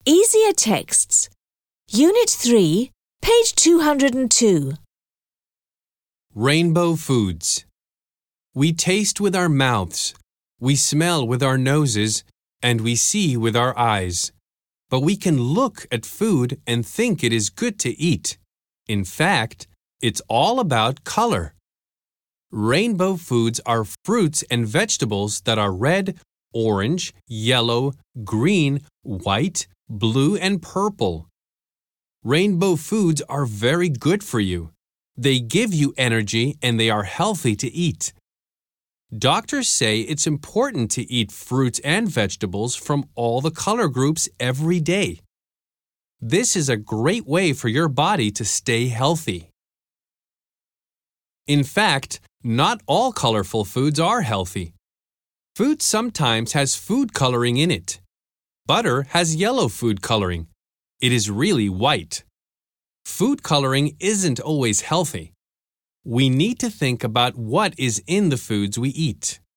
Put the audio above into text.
Easier Texts. Unit 3, page 202. Rainbow foods. We taste with our mouths, we smell with our noses, and we see with our eyes. But we can look at food and think it is good to eat. In fact, it's all about color. Rainbow foods are fruits and vegetables that are red, orange, yellow, green, white, blue, and purple. Rainbow foods are very good for you. They give you energy and they are healthy to eat. Doctors say it's important to eat fruits and vegetables from all the color groups every day. This is a great way for your body to stay healthy. In fact, not all colorful foods are healthy. Food sometimes has food coloring in it. Butter has yellow food coloring. It is really white. Food coloring isn't always healthy. We need to think about what is in the foods we eat.